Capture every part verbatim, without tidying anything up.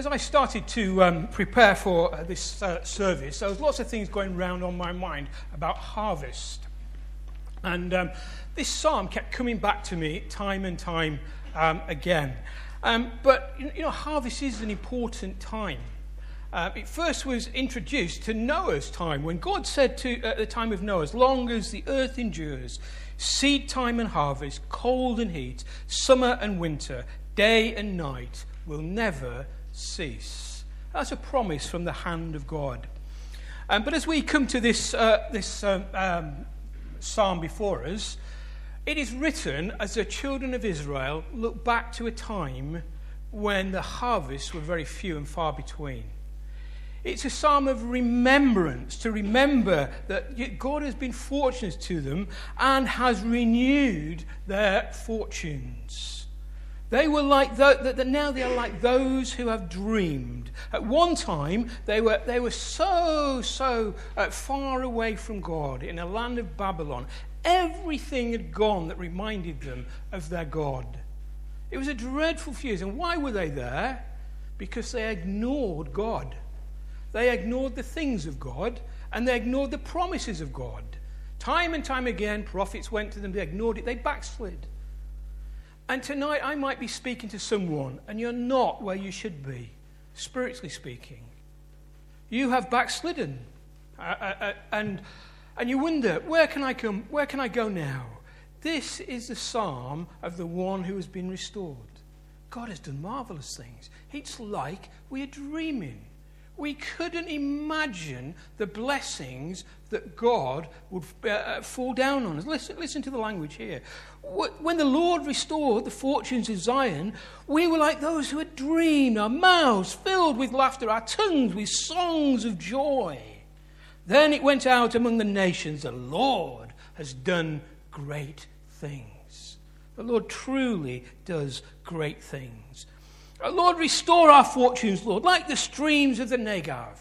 As I started to um, prepare for uh, this uh, service, there was lots of things going round on my mind about harvest. And um, this psalm kept coming back to me time and time um, again. Um, but, you know, harvest is an important time. Uh, it first was introduced to Noah's time, when God said to at the time of Noah, as long as the earth endures, seed time and harvest, cold and heat, summer and winter, day and night will never cease. That's a promise from the hand of God. Um, but as we come to this uh, this um, um, psalm before us, it is written as the children of Israel look back to a time when the harvests were very few and far between. It's a psalm of remembrance, to remember that God has been fortunate to them and has renewed their fortunes. They were like that. The, now they are like those who have dreamed. At one time, they were they were so so uh, far away from God in a land of Babylon. Everything had gone that reminded them of their God. It was a dreadful few years. And why were they there? Because they ignored God. They ignored the things of God, and they ignored the promises of God. Time and time again, prophets went to them. They ignored it. They backslid. And tonight I might be speaking to someone, and you're not where you should be, spiritually speaking. You have backslidden, uh, uh, and and you wonder, where can I come? Where can I go now? This is the psalm of the one who has been restored. God has done marvelous things. It's like we are dreaming. We couldn't imagine the blessings that God would uh, fall down on us. Listen, listen to the language here. When the Lord restored the fortunes of Zion, we were like those who had dreamed, our mouths filled with laughter, our tongues with songs of joy. Then it went out among the nations, the Lord has done great things. The Lord truly does great things. Lord, restore our fortunes, Lord, like the streams of the Negev.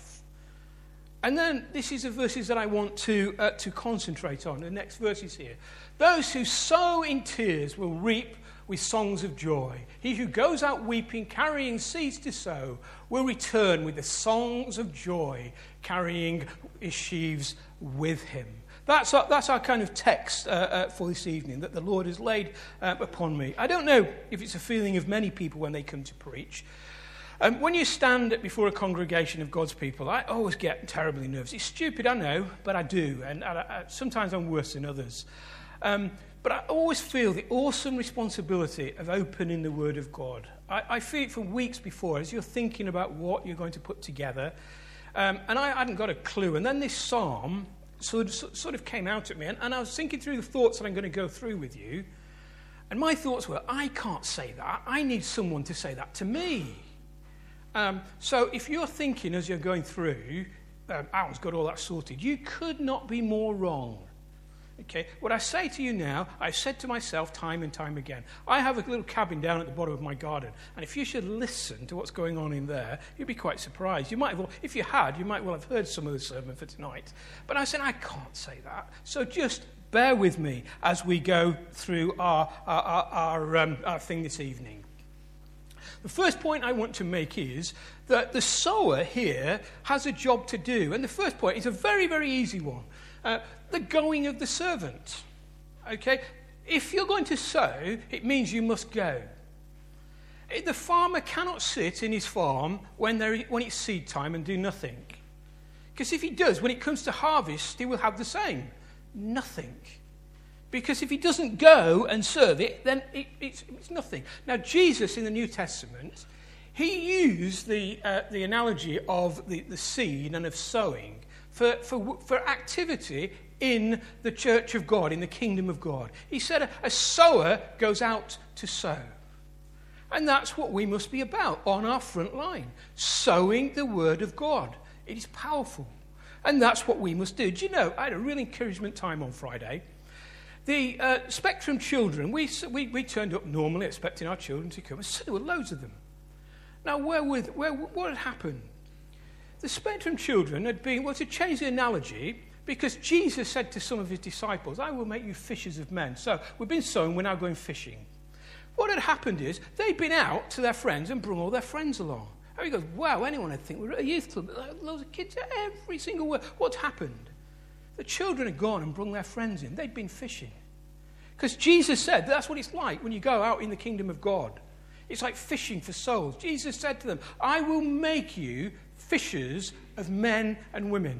And then this is the verses that I want to uh, to concentrate on. The next verses here. Those who sow in tears will reap with songs of joy. He who goes out weeping, carrying seeds to sow, will return with the songs of joy, carrying his sheaves with him. That's our, that's our kind of text uh, uh, for this evening that the Lord has laid uh, upon me. I don't know if it's a feeling of many people when they come to preach. Um, when you stand before a congregation of God's people, I always get terribly nervous. It's stupid, I know, but I do. And I, I, sometimes I'm worse than others. Um, but I always feel the awesome responsibility of opening the Word of God. I, I feel it for weeks before as you're thinking about what you're going to put together. Um, and I hadn't got a clue. And then this psalm sort of, sort of came out at me. And, and I was thinking through the thoughts that I'm going to go through with you. And my thoughts were, I can't say that. I need someone to say that to me. Um, so if you're thinking as you're going through, um, Alan's got all that sorted, you could not be more wrong. Okay, what I say to you now, I've said to myself time and time again. I have a little cabin down at the bottom of my garden, and if you should listen to what's going on in there, you'd be quite surprised. You might have, if you had, you might well have heard some of the sermon for tonight. But I said, I can't say that. So just bear with me as we go through our, our, our, our, um, our thing this evening. The first point I want to make is that the sower here has a job to do. And the first point is a very, very easy one. Uh, the going of the servant. Okay? If you're going to sow, it means you must go. The farmer cannot sit in his farm when, there, when it's seed time and do nothing. Because if he does, when it comes to harvest, he will have the same. Nothing. Because if he doesn't go and serve it, then it, it's, it's nothing. Now, Jesus in the New Testament, he used the uh, the analogy of the, the seed and of sowing for, for, for activity in the church of God, in the kingdom of God. He said a, a sower goes out to sow. And that's what we must be about on our front line, sowing the word of God. It is powerful. And that's what we must do. Do you know, I had a real encouragement time on Friday. The uh, Spectrum children, we, we we turned up normally expecting our children to come, and so there were loads of them. Now, where, were, where what had happened? The Spectrum children had been, well, to change the analogy, because Jesus said to some of his disciples, I will make you fishers of men. So we've been sowing, we're now going fishing. What had happened is they'd been out to their friends and brought all their friends along. And he goes, wow, anyone would think we're at a youth club. Loads of kids, every single word. What's happened? The children had gone and brought their friends in. They'd been fishing. Because Jesus said that's what it's like when you go out in the kingdom of God. It's like fishing for souls. Jesus said to them, I will make you fishers of men and women.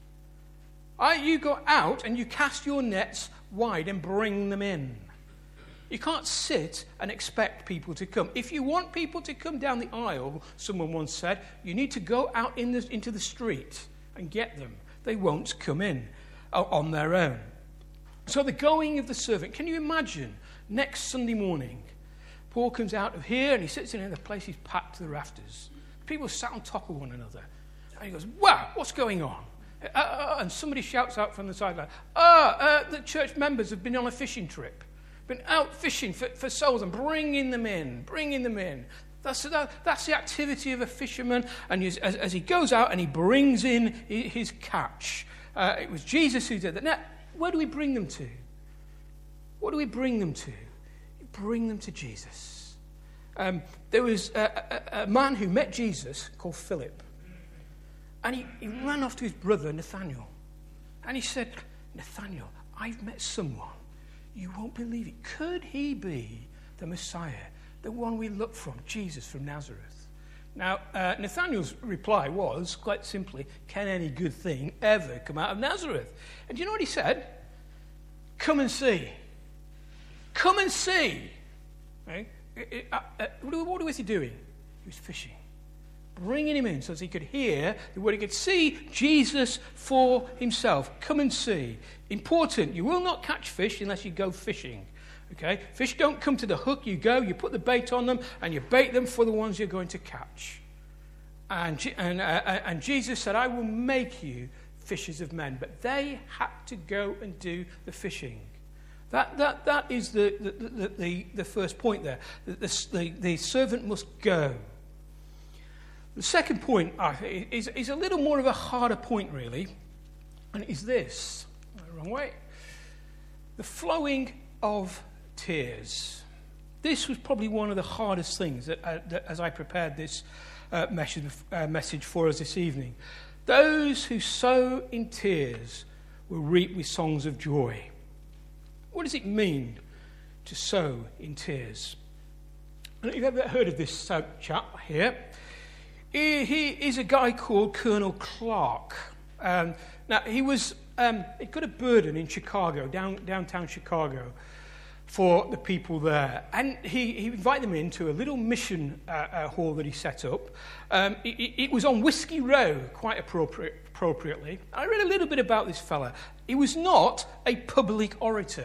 I, you go out and you cast your nets wide and bring them in. You can't sit and expect people to come. If you want people to come down the aisle, someone once said, you need to go out in the, into the street and get them. They won't come in on their own. So the going of the servant, can you imagine next Sunday morning, Paul comes out of here and he sits in the place he's packed to the rafters. People sat on top of one another. And he goes, wow, what's going on? Uh, uh, and somebody shouts out from the sideline, ah, uh, the church members have been on a fishing trip. Been out fishing for, for souls and bringing them in, bringing them in. That's, that, that's the activity of a fisherman. And as, as he goes out and he brings in his catch. Uh, it was Jesus who did that. Now, where do we bring them to? What do we bring them to? You bring them to Jesus. Um, there was a, a, a man who met Jesus called Philip. And he, he ran off to his brother Nathanael. And he said, Nathanael, I've met someone. You won't believe it. Could he be the Messiah, the one we look from, Jesus from Nazareth? Now, uh, Nathanael's reply was, quite simply, can any good thing ever come out of Nazareth? And do you know what he said? Come and see. Come and see. Right? Uh, uh, what was he doing? He was fishing. Bringing him in so that he could hear the word, he could see Jesus for himself. Come and see. Important, you will not catch fish unless you go fishing. Okay? Fish don't come to the hook, you go, you put the bait on them, and you bait them for the ones you're going to catch. And, and, uh, and Jesus said, I will make you fishers of men. But they had to go and do the fishing. That, that, that is the, the, the, the, the first point there. The, the, the servant must go. The second point uh, is, is a little more of a harder point, really, and it is this. Wrong way. The flowing of tears. This was probably one of the hardest things that, uh, that as I prepared this uh, message, uh, message for us this evening. Those who sow in tears will reap with songs of joy. What does it mean to sow in tears? I don't know if you've ever heard of this uh, chap here. He, he is a guy called Colonel Clark. Um, now, he was um, he got a burden in Chicago, down, downtown Chicago, for the people there. And he, he invited them into a little mission uh, uh, hall that he set up. Um, it, it was on Whiskey Row, quite appropriate, appropriately. I read a little bit about this fella. He was not a public orator.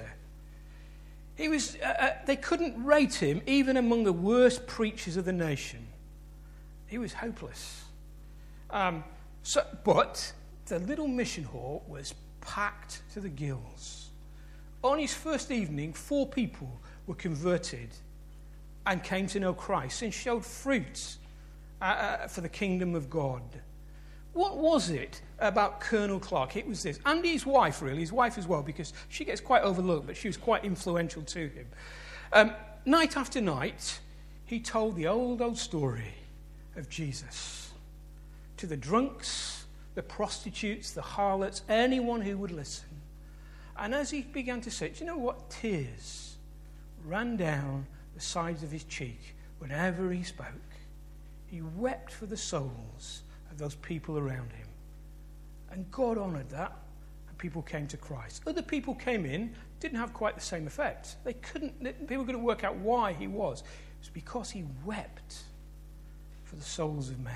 He was. Uh, uh, they couldn't rate him even among the worst preachers of the nation. He was hopeless. Um, so, but the little mission hall was packed to the gills. On his first evening, four people were converted and came to know Christ and showed fruit uh, uh, for the kingdom of God. What was it about Colonel Clark? It was this. And his wife, really, his wife as well, because she gets quite overlooked, but she was quite influential to him. Um, night after night, he told the old, old story of Jesus to the drunks, the prostitutes, the harlots, anyone who would listen. And as he began to say, do you know what? Tears ran down the sides of his cheek whenever he spoke. He wept for the souls of those people around him. And God honoured that, and people came to Christ. Other people came in, didn't have quite the same effect. They couldn't, people couldn't work out why he was. It was because he wept for the souls of men.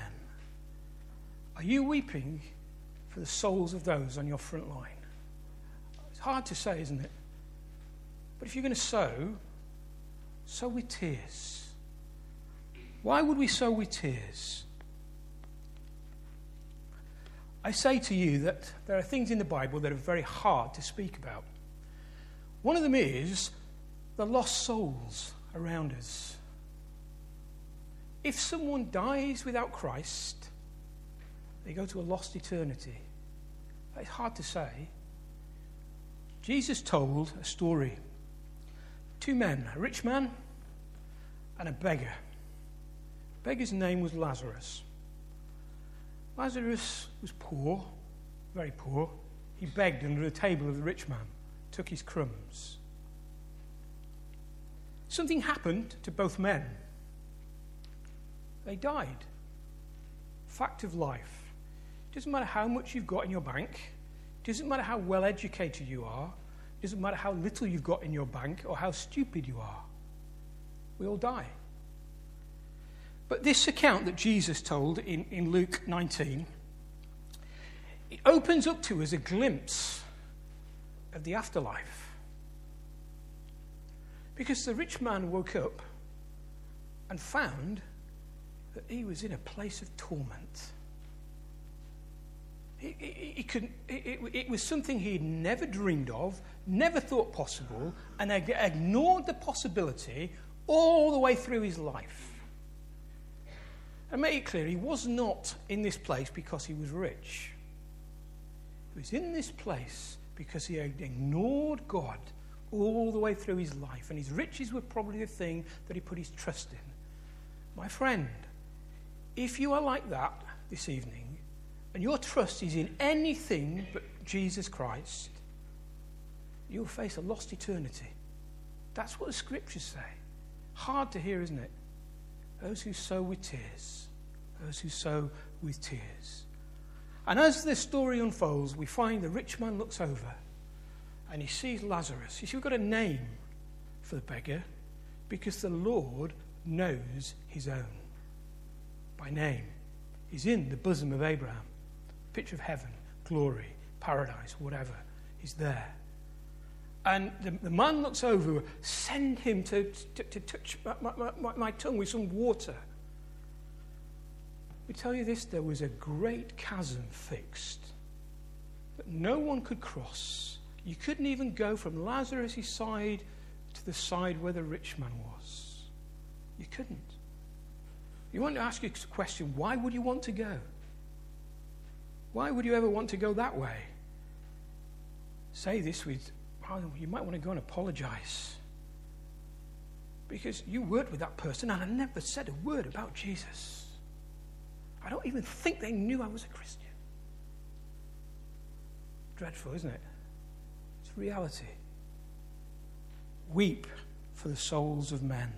Are you weeping for the souls of those on your front line? It's hard to say, isn't it? But if you're going to sow, sow with tears. Why would we sow with tears? I say to you that there are things in the Bible that are very hard to speak about. One of them is the lost souls around us. If someone dies without Christ, they go to a lost eternity. It's hard to say. Jesus told a story. Two men, a rich man and a beggar. beggar's name was Lazarus. Lazarus was poor, very poor. He begged under the table of the rich man, took his crumbs. Something happened to both men. They died. Fact of life. It doesn't matter how much you've got in your bank. It doesn't matter how well educated you are. It doesn't matter how little you've got in your bank or how stupid you are. We all die. But this account that Jesus told in, in Luke nineteen, it opens up to us a glimpse of the afterlife. Because the rich man woke up and found that he was in a place of torment. He, he, he couldn't, it, it was something he'd never dreamed of, never thought possible, and ignored the possibility all the way through his life. And make it clear, he was not in this place because he was rich. He was in this place because he had ignored God all the way through his life, and his riches were probably the thing that he put his trust in. My friend, if you are like that this evening, and your trust is in anything but Jesus Christ, you'll face a lost eternity. That's what the scriptures say. Hard to hear, isn't it? Those who sow with tears. Those who sow with tears. And as the story unfolds, we find the rich man looks over and he sees Lazarus. You see, we've got a name for the beggar because the Lord knows his own by name. He's in the bosom of Abraham. Picture of heaven, glory, paradise, whatever. He's there. And the, the man looks over, send him to, to, to touch my, my, my, my tongue with some water. We tell you this, there was a great chasm fixed that no one could cross. You couldn't even go from Lazarus' side to the side where the rich man was. You couldn't. You want to ask you a question, why would you want to go? Why would you ever want to go that way? Say this with, oh, you might want to go and apologize. Because you worked with that person and I never said a word about Jesus. I don't even think they knew I was a Christian. Dreadful, isn't it? It's reality. Weep for the souls of men.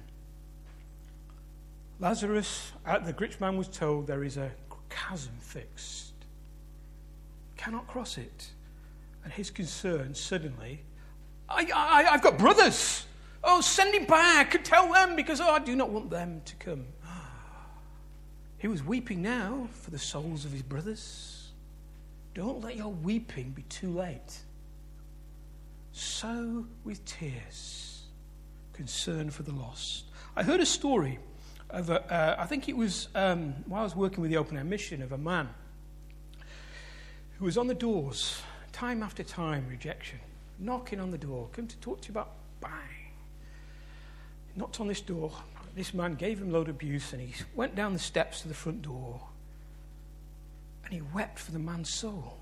Lazarus, the rich man was told there is a chasm fixed. Cannot cross it. And his concern suddenly, I, I, I've got brothers. Oh, send him back and tell them because oh, I do not want them to come. He was weeping now for the souls of his brothers. Don't let your weeping be too late. Sow with tears, concern for the lost. I heard a story of, a, uh, I think it was um, while I was working with the Open Air Mission, of a man who was on the doors, time after time, rejection, knocking on the door, come to talk to you about, bang. He knocked on this door. This man gave him a load of abuse, and he went down the steps to the front door, and he wept for the man's soul.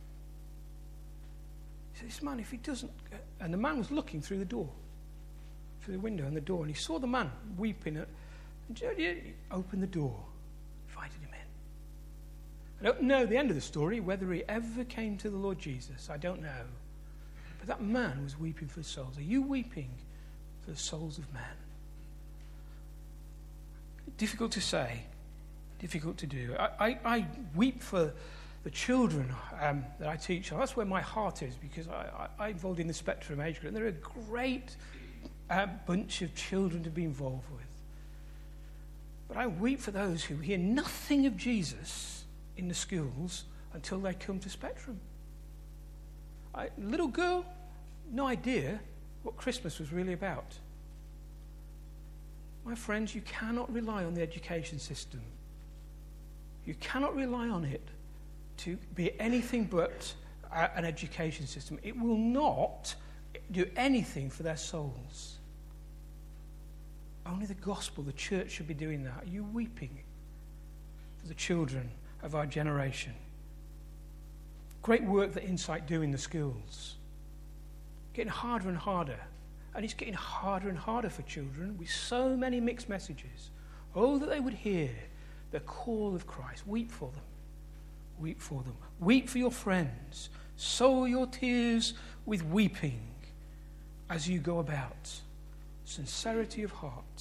He said, this man, if he doesn't... And the man was looking through the door, through the window in the door, and he saw the man weeping. At, and he opened the door, invited him in. I don't know the end of the story, whether he ever came to the Lord Jesus. I don't know. But that man was weeping for souls. Are you weeping for the souls of men? Difficult to say, difficult to do. I, I, I weep for the children um, that I teach. That's where my heart is, because I, I, I'm involved in the Spectrum age group, and they're a great uh, bunch of children to be involved with. But I weep for those who hear nothing of Jesus in the schools until they come to Spectrum. I, little girl, no idea what Christmas was really about. My friends, you cannot rely on the education system. You cannot rely on it to be anything but uh, an education system. It will not do anything for their souls. Only the gospel, the church should be doing that. Are you weeping for the children of our generation? Great work that Insight do in the schools. Getting harder and harder. And it's getting harder and harder for children with so many mixed messages. Oh, that they would hear the call of Christ. Weep for them. Weep for them. Weep for your friends. Sow your tears with weeping as you go about. Sincerity of heart.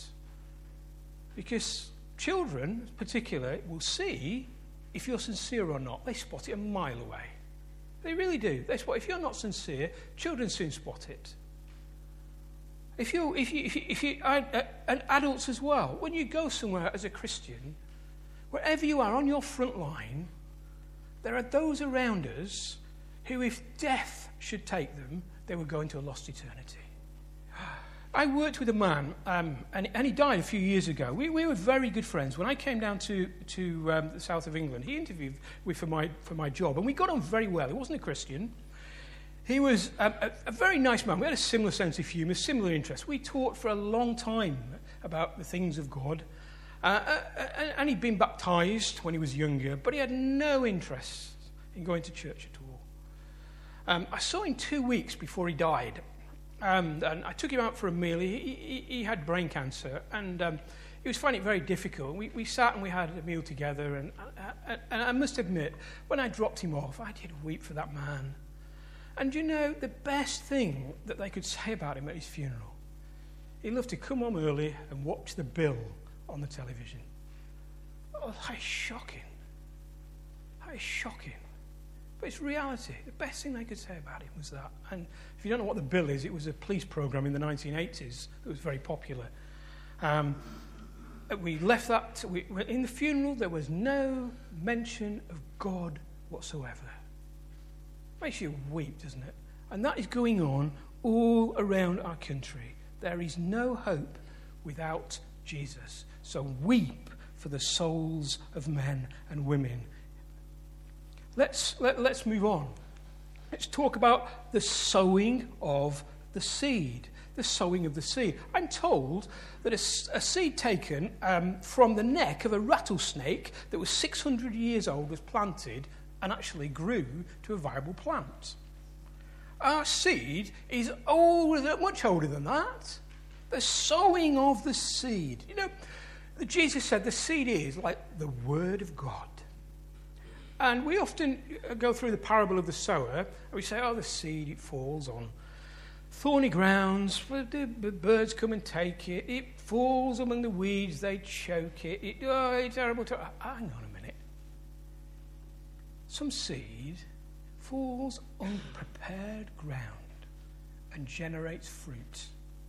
Because children, in particular, will see if you're sincere or not. They spot it a mile away. They really do. They spot, if you're not sincere, children soon spot it. If you, if you, if you, if you uh, uh, and adults as well, when you go somewhere as a Christian, wherever you are on your front line, there are those around us who, if death should take them, they would go into a lost eternity. I worked with a man, um, and, and he died a few years ago. We, we were very good friends. When I came down to, to um, the south of England, he interviewed me for my, for my job, and we got on very well. He wasn't a Christian. He was a, a, a very nice man. We had a similar sense of humour, similar interests. We talked for a long time about the things of God. Uh, uh, and, and he'd been baptised when he was younger, but he had no interest in going to church at all. Um, I saw him two weeks before he died. Um, and I took him out for a meal. He, he, he had brain cancer, and um, he was finding it very difficult. We, we sat and we had a meal together, and, and, and I must admit, when I dropped him off, I did weep for that man. And you know, the best thing that they could say about him at his funeral, he loved to come home early and watch the bill on the television. Oh, that is shocking. That is shocking. But it's reality. The best thing they could say about him was that. And if you don't know what the bill is, it was a police program in the nineteen eighties that was very popular. Um, we left that, to, we, in the funeral, there was no mention of God whatsoever. Makes you weep, doesn't it? And that is going on all around our country. There is no hope without Jesus. So weep for the souls of men and women. Let's, let, let's move on. Let's talk about the sowing of the seed. The sowing of the seed. I'm told that a, a seed taken um, from the neck of a rattlesnake that was six hundred years old was planted and actually grew to a viable plant. Our seed is older, much older than that. The sowing of the seed. You know, Jesus said the seed is like the word of God. And we often go through the parable of the sower, and we say, oh, the seed, it falls on thorny grounds, the birds come and take it, it falls among the weeds, they choke it, it oh, it's terrible. To... Hang on a minute. Some seed falls on prepared ground and generates fruit.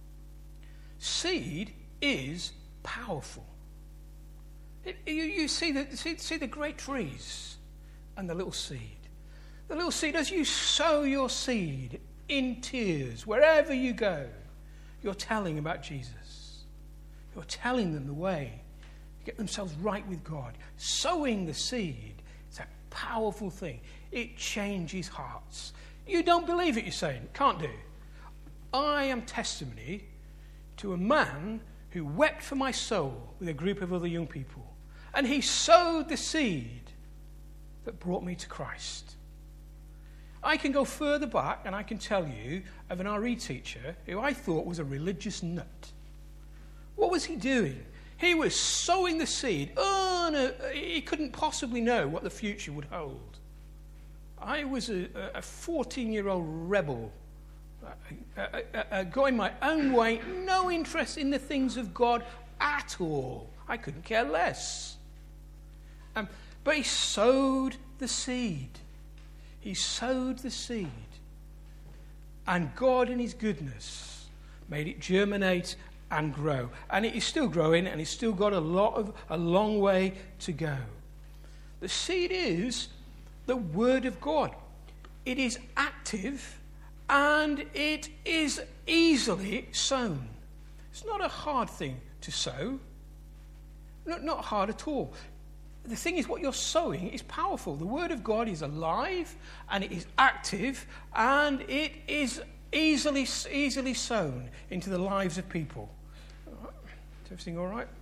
Seed is powerful. It, you, you see the, see, see the great trees and the little seed. The little seed, as you sow your seed in tears, wherever you go, you're telling about Jesus. You're telling them the way to get themselves right with God. Sowing the seed, it's a powerful thing. It changes hearts. You don't believe it, you're saying. Can't do. I am testimony to a man who wept for my soul with a group of other young people. And he sowed the seed that brought me to Christ. I can go further back and I can tell you of an R E teacher who I thought was a religious nut. What was he doing? He was sowing the seed. Oh, no, he couldn't possibly know what the future would hold. I was a, a fourteen-year-old rebel, uh, uh, uh, uh, going my own way, no interest in the things of God at all. I couldn't care less. Um, But he sowed the seed. He sowed the seed. And God in his goodness made it germinate and grow. And it is still growing, and it's still got a lot of a long way to go. The seed is the word of God. It is active and it is easily sown. It's not a hard thing to sow. Not, not hard at all. The thing is, what you're sowing is powerful. The word of God is alive, and it is active, and it is easily, easily sown into the lives of people. Is everything all right?